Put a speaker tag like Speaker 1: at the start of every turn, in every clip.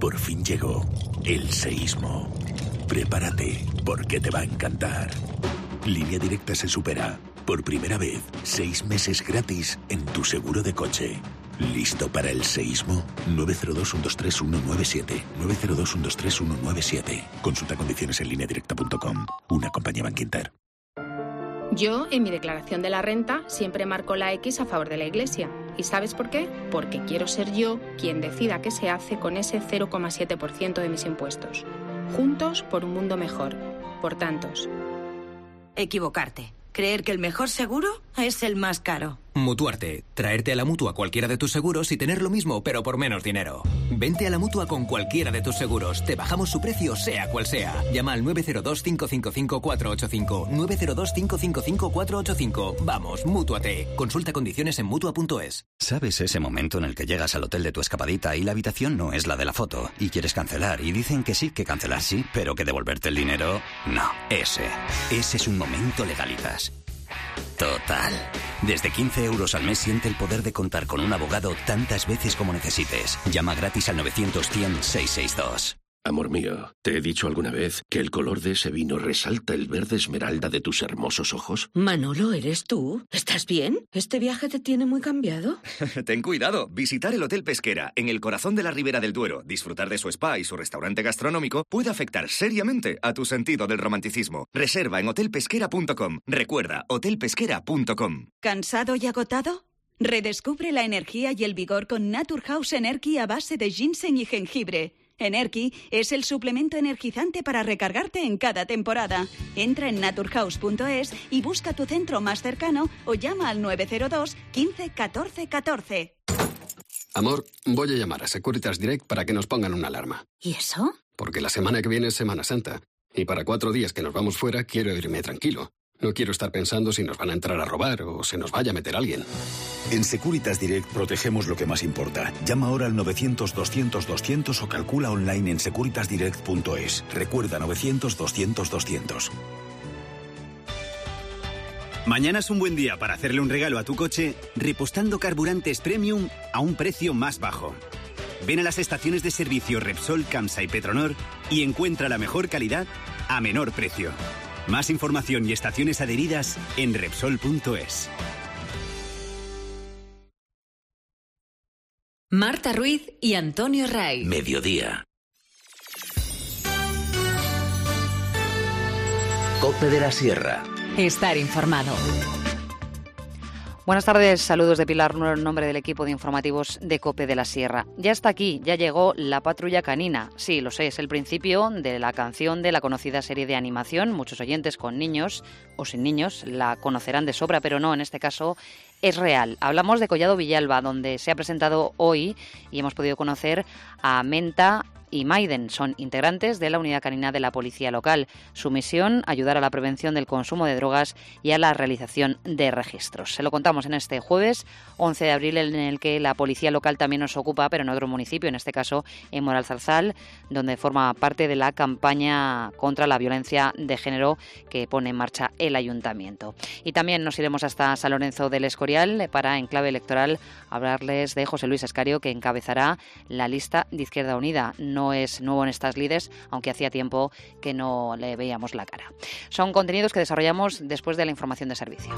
Speaker 1: Por fin llegó el seísmo. Prepárate, porque te va a encantar. Línea Directa se supera. Por primera vez, 6 meses gratis en tu seguro de coche. ¿Listo para el seísmo? 902-123-197. 902-123-197. Consulta condiciones en lineadirecta.com. Una compañía Bankinter.
Speaker 2: Yo, en mi declaración de la renta, siempre marco la X a favor de la Iglesia. ¿Y sabes por qué? Porque quiero ser yo quien decida qué se hace con ese 0,7% de mis impuestos. Juntos por un mundo mejor. Por tantos.
Speaker 3: Equivocarte. Creer que el mejor seguro es el más caro.
Speaker 4: Mutuarte. Traerte a la Mutua cualquiera de tus seguros y tener lo mismo, pero por menos dinero. Vente a la Mutua con cualquiera de tus seguros. Te bajamos su precio, sea cual sea. Llama al 902-555-485. 902-555-485. Vamos, Mútuate. Consulta condiciones en Mutua.es.
Speaker 5: ¿Sabes ese momento en el que llegas al hotel de tu escapadita y la habitación no es la de la foto y quieres cancelar y dicen que sí, que cancelar sí, pero que devolverte el dinero? No, ese es un momento Legalitas. Total. Desde 15 euros al mes siente el poder de contar con un abogado tantas veces como necesites. Llama gratis al 900-100-662.
Speaker 6: Amor mío, ¿te he dicho alguna vez que el color de ese vino resalta el verde esmeralda de tus hermosos ojos?
Speaker 3: Manolo, ¿eres tú? ¿Estás bien? ¿Este viaje te tiene muy cambiado?
Speaker 7: Ten cuidado. Visitar el Hotel Pesquera, en el corazón de la Ribera del Duero, disfrutar de su spa y su restaurante gastronómico, puede afectar seriamente a tu sentido del romanticismo. Reserva en hotelpesquera.com. Recuerda, hotelpesquera.com.
Speaker 8: ¿Cansado y agotado? Redescubre la energía y el vigor con Naturhaus Energy a base de ginseng y jengibre. Energy es el suplemento energizante para recargarte en cada temporada. Entra en naturhaus.es y busca tu centro más cercano o llama al 902 15 14 14.
Speaker 9: Amor, voy a llamar a Securitas Direct para que nos pongan una alarma.
Speaker 8: ¿Y eso?
Speaker 9: Porque la semana que viene es Semana Santa. Y para 4 días que nos vamos fuera, quiero irme tranquilo. No quiero estar pensando si nos van a entrar a robar o se nos vaya a meter alguien.
Speaker 1: En Securitas Direct protegemos lo que más importa. Llama ahora al 900-200-200 o calcula online en securitasdirect.es. Recuerda, 900-200-200.
Speaker 10: Mañana es un buen día para hacerle un regalo a tu coche repostando carburantes premium a un precio más bajo. Ven a las estaciones de servicio Repsol, Camsa y Petronor y encuentra la mejor calidad a menor precio. Más información y estaciones adheridas en Repsol.es.
Speaker 11: Marta Ruiz y Antonio Ray.
Speaker 1: Mediodía.
Speaker 12: COPE de la Sierra.
Speaker 11: Estar informado.
Speaker 13: Buenas tardes, saludos de Pilar Nuero en nombre del equipo de informativos de COPE de la Sierra. Ya está aquí, ya llegó la patrulla canina. Sí, lo sé, es el principio de la canción de la conocida serie de animación. Muchos oyentes con niños o sin niños la conocerán de sobra, pero no, en este caso es real. Hablamos de Collado Villalba, donde se ha presentado hoy y hemos podido conocer a Menta y Maiden. Son integrantes de la unidad canina de la policía local. Su misión, ayudar a la prevención del consumo de drogas y a la realización de registros. Se lo contamos en este jueves 11 de abril, en el que la policía local también nos ocupa, pero en otro municipio, en este caso en Moralzarzal, donde forma parte de la campaña contra la violencia de género que pone en marcha el ayuntamiento. Y también nos iremos hasta San Lorenzo del Escorial para, en clave electoral, hablarles de José Luis Escario, que encabezará la lista de Izquierda Unida. No es nuevo en estas lides, aunque hacía tiempo que no le veíamos la cara. Son contenidos que desarrollamos después de la información de servicio.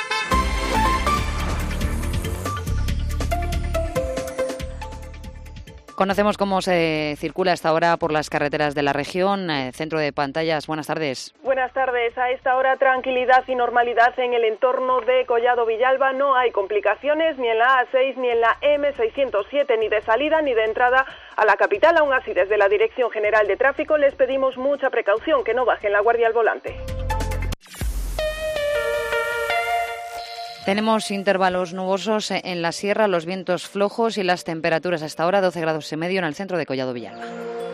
Speaker 13: Conocemos cómo se circula a esta hora por las carreteras de la región. Centro de pantallas, buenas tardes.
Speaker 14: Buenas tardes. A esta hora, tranquilidad y normalidad en el entorno de Collado Villalba. No hay complicaciones ni en la A6 ni en la M607, ni de salida ni de entrada a la capital. Aún así, desde la Dirección General de Tráfico les pedimos mucha precaución, que no bajen la guardia al volante.
Speaker 13: Tenemos intervalos nubosos en la sierra, los vientos flojos y las temperaturas hasta ahora 12 grados y medio en el centro de Collado Villalba.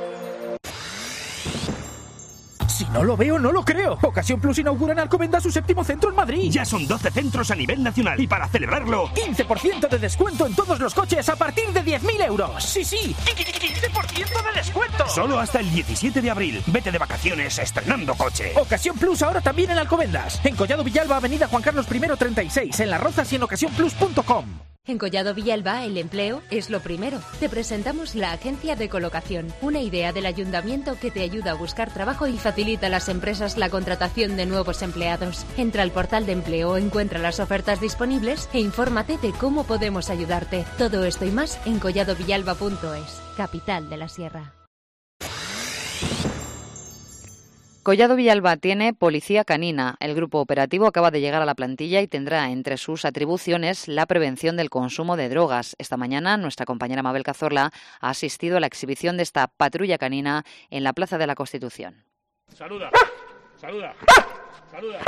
Speaker 15: Si no lo veo, no lo creo. Ocasión Plus inaugura en Alcobendas su 7º centro en Madrid.
Speaker 16: Ya son 12 centros a nivel nacional. Y para celebrarlo,
Speaker 15: 15% de descuento en todos los coches a partir de 10.000 euros. Sí, 15% de descuento.
Speaker 16: Solo hasta el 17 de abril. Vete de vacaciones estrenando coche.
Speaker 15: Ocasión Plus ahora también en Alcobendas. En Collado Villalba, avenida Juan Carlos I 36. En Las Rozas y en ocasiónplus.com.
Speaker 17: En Collado Villalba, el empleo es lo primero. Te presentamos la Agencia de Colocación, una idea del ayuntamiento que te ayuda a buscar trabajo y facilita a las empresas la contratación de nuevos empleados. Entra al portal de empleo, encuentra las ofertas disponibles e infórmate de cómo podemos ayudarte. Todo esto y más en colladovillalba.es, capital de la Sierra.
Speaker 13: Collado Villalba tiene policía canina. El grupo operativo acaba de llegar a la plantilla y tendrá entre sus atribuciones la prevención del consumo de drogas. Esta mañana nuestra compañera Mabel Cazorla ha asistido a la exhibición de esta patrulla canina en la Plaza de la Constitución.
Speaker 18: Saluda, saluda, saluda.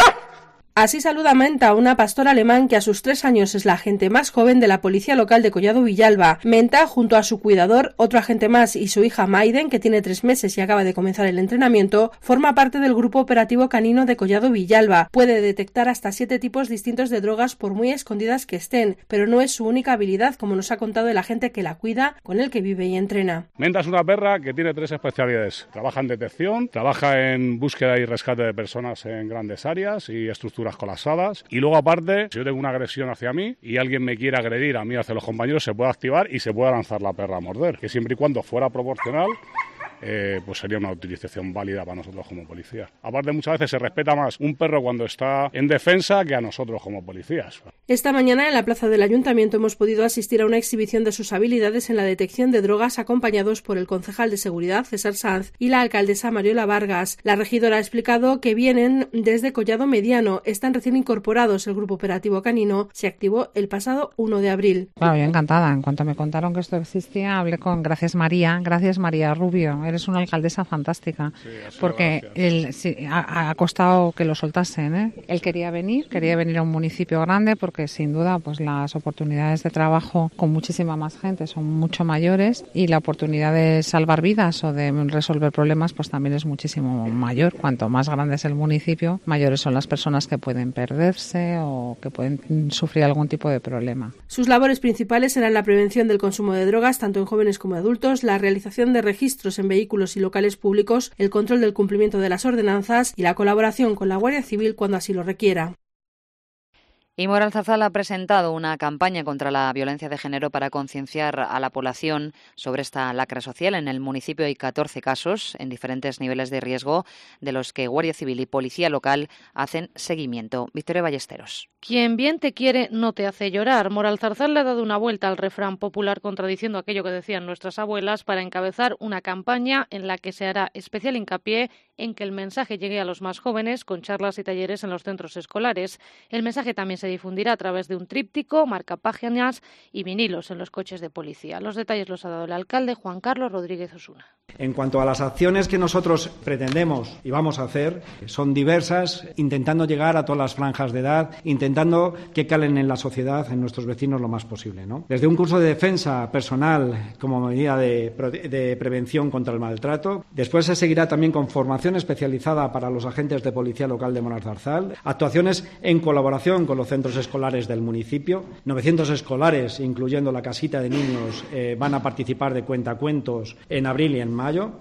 Speaker 19: Así saluda Menta, una pastora alemán que a sus 3 años es la agente más joven de la policía local de Collado Villalba. Menta, junto a su cuidador, otro agente más y su hija Maiden, que tiene 3 meses y acaba de comenzar el entrenamiento, forma parte del grupo operativo canino de Collado Villalba. Puede detectar hasta 7 tipos distintos de drogas por muy escondidas que estén, pero no es su única habilidad, como nos ha contado el agente que la cuida, con el que vive y entrena.
Speaker 18: Menta es una perra que tiene 3 especialidades. Trabaja en detección, trabaja en búsqueda y rescate de personas en grandes áreas y estructuras colapsadas, y luego aparte, si yo tengo una agresión hacia mí y alguien me quiere agredir a mí hacia los compañeros, se puede activar y se puede lanzar la perra a morder, que siempre y cuando fuera proporcional, pues sería una utilización válida para nosotros como policías. Aparte, muchas veces se respeta más un perro cuando está en defensa que a nosotros como policías.
Speaker 19: Esta mañana en la plaza del Ayuntamiento hemos podido asistir a una exhibición de sus habilidades en la detección de drogas, acompañados por el concejal de Seguridad, César Sanz, y la alcaldesa Mariola Vargas. La regidora ha explicado que vienen desde Collado Mediano, están recién incorporados. El grupo operativo canino se activó el pasado 1 de abril.
Speaker 20: Claro, yo encantada. En cuanto me contaron que esto existía, hablé con Gracias María Rubio. Eres una alcaldesa fantástica, porque él ha costado que lo soltasen, ¿eh? Él quería venir a un municipio grande, porque sin duda pues las oportunidades de trabajo con muchísima más gente son mucho mayores, y la oportunidad de salvar vidas o de resolver problemas pues también es muchísimo mayor. Cuanto más grande es el municipio, mayores son las personas que pueden perderse o que pueden sufrir algún tipo de problema.
Speaker 19: Sus labores principales serán la prevención del consumo de drogas, tanto en jóvenes como adultos, la realización de registros en vehículos y locales públicos, el control del cumplimiento de las ordenanzas y la colaboración con la Guardia Civil cuando así lo requiera.
Speaker 13: Y Moral Zarzal ha presentado una campaña contra la violencia de género para concienciar a la población sobre esta lacra social. En el municipio hay 14 casos en diferentes niveles de riesgo, de los que Guardia Civil y Policía Local hacen seguimiento. Victoria Ballesteros.
Speaker 21: Quien bien te quiere no te hace llorar. Moral Zarzal le ha dado una vuelta al refrán popular, contradiciendo aquello que decían nuestras abuelas, para encabezar una campaña en la que se hará especial hincapié en que el mensaje llegue a los más jóvenes, con charlas y talleres en los centros escolares. El mensaje también se difundirá a través de un tríptico, marcapáginas y vinilos en los coches de policía. Los detalles los ha dado el alcalde Juan Carlos Rodríguez Osuna.
Speaker 22: En cuanto a las acciones que nosotros pretendemos y vamos a hacer, son diversas, intentando llegar a todas las franjas de edad, intentando que calen en la sociedad, en nuestros vecinos, lo más posible, ¿no? Desde un curso de defensa personal como medida de prevención contra el maltrato. Después se seguirá también con formación especializada para los agentes de Policía Local de Moral Zarzal, actuaciones en colaboración con los centros escolares del municipio. 900 escolares, incluyendo la casita de niños, van a participar de cuentacuentos en abril y en mayo.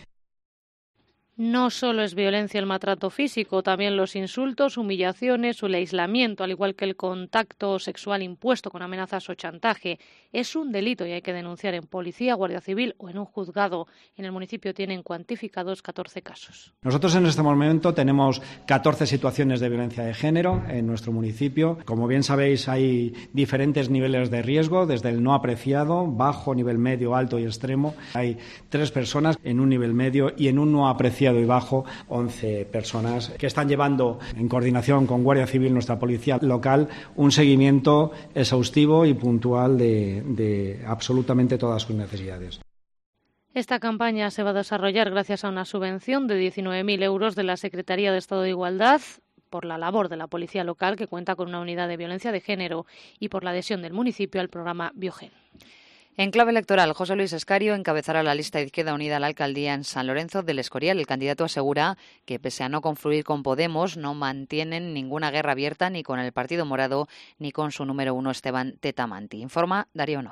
Speaker 21: No solo es violencia el maltrato físico, también los insultos, humillaciones o el aislamiento, al igual que el contacto sexual impuesto con amenazas o chantaje. Es un delito y hay que denunciar en policía, Guardia Civil o en un juzgado. En el municipio tienen cuantificados 14 casos.
Speaker 22: Nosotros en este momento tenemos 14 situaciones de violencia de género en nuestro municipio. Como bien sabéis, hay diferentes niveles de riesgo, desde el no apreciado, bajo, nivel medio, alto y extremo. Hay 3 personas en un nivel medio y en un no apreciado y bajo 11 personas que están llevando en coordinación con Guardia Civil, nuestra policía local, un seguimiento exhaustivo y puntual de absolutamente todas sus necesidades.
Speaker 21: Esta campaña se va a desarrollar gracias a una subvención de 19.000 euros de la Secretaría de Estado de Igualdad por la labor de la policía local, que cuenta con una unidad de violencia de género, y por la adhesión del municipio al programa Biogen.
Speaker 13: En clave electoral, José Luis Escario encabezará la lista de Izquierda Unida a la alcaldía en San Lorenzo del Escorial. El candidato asegura que, pese a no confluir con Podemos, no mantienen ninguna guerra abierta ni con el Partido Morado ni con su número 1, Esteban Tetamanti. Informa Darío Nova.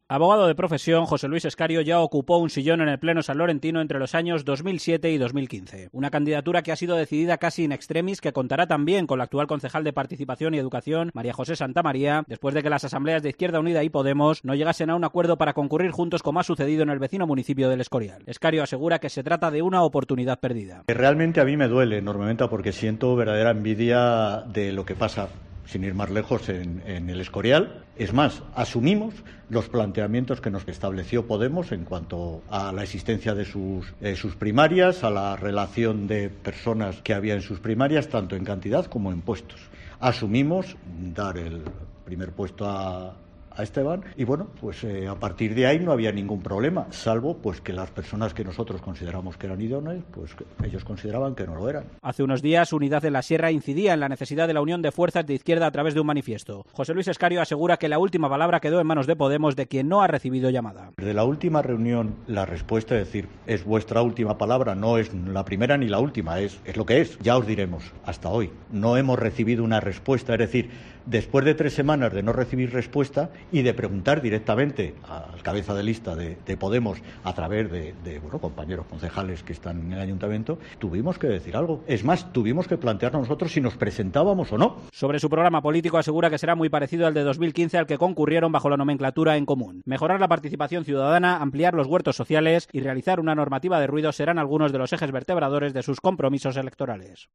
Speaker 2: Abogado de profesión, José Luis Escario ya ocupó un sillón en el Pleno sanlorentino entre los años 2007 y 2015. Una candidatura que ha sido decidida casi in extremis, que contará también con la actual concejal de Participación y Educación, María José Santamaría, después de que las asambleas de Izquierda Unida y Podemos no llegasen a un acuerdo para concurrir juntos, como ha sucedido en el vecino municipio del Escorial. Escario asegura que se trata de una oportunidad perdida.
Speaker 4: Realmente a mí me duele enormemente porque siento verdadera envidia de lo que pasa, sin ir más lejos, en el Escorial. Es más, asumimos los planteamientos que nos estableció Podemos en cuanto a la existencia de sus primarias, a la relación de personas que había en sus primarias, tanto en cantidad como en puestos. Asumimos dar el primer puesto a Esteban y bueno, pues a partir de ahí no había ningún problema, salvo pues que las personas que nosotros consideramos que eran idóneas, pues ellos consideraban que no lo eran.
Speaker 2: Hace unos días, Unidad en la Sierra incidía en la necesidad de la unión de fuerzas de izquierda a través de un manifiesto. José Luis Escario asegura que la última palabra quedó en manos de Podemos, de quien no ha recibido llamada.
Speaker 4: De la última reunión, la respuesta, es decir, es vuestra última palabra, no es la primera ni la última, es lo que es. Ya os diremos, hasta hoy no hemos recibido una respuesta, es decir, después de 3 semanas de no recibir respuesta y de preguntar directamente al cabeza de lista de Podemos a través de compañeros concejales que están en el ayuntamiento, tuvimos que decir algo. Es más, tuvimos que plantearnos nosotros si nos presentábamos o no.
Speaker 2: Sobre su programa político asegura que será muy parecido al de 2015, al que concurrieron bajo la nomenclatura En Común. Mejorar la participación ciudadana, ampliar los huertos sociales y realizar una normativa de ruido serán algunos de los ejes vertebradores de sus compromisos electorales.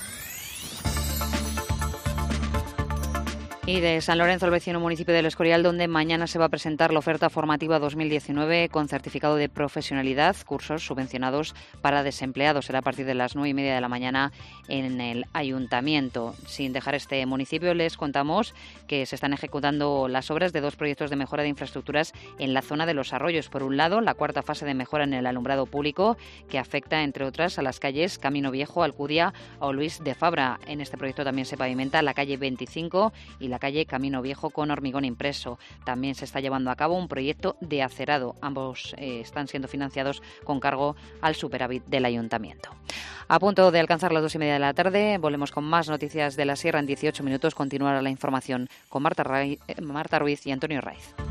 Speaker 13: Y de San Lorenzo, el vecino municipio del Escorial, donde mañana se va a presentar la oferta formativa 2019 con certificado de profesionalidad, cursos subvencionados para desempleados. Será a partir de las 9:30 de la mañana en el ayuntamiento. Sin dejar este municipio, les contamos que se están ejecutando las obras de 2 proyectos de mejora de infraestructuras en la zona de Los Arroyos. Por un lado, la 4ª fase de mejora en el alumbrado público, que afecta, entre otras, a las calles Camino Viejo, Alcudia o Luis de Fabra. En este proyecto también se pavimenta la calle 25 y la calle Camino Viejo con hormigón impreso. También se está llevando a cabo un proyecto de acerado. Ambos están siendo financiados con cargo al superávit del ayuntamiento. A punto de alcanzar las 2:30 de la tarde, volvemos con más noticias de la Sierra en 18 minutos. Continuará la información con Marta Ruiz y Antonio Raiz.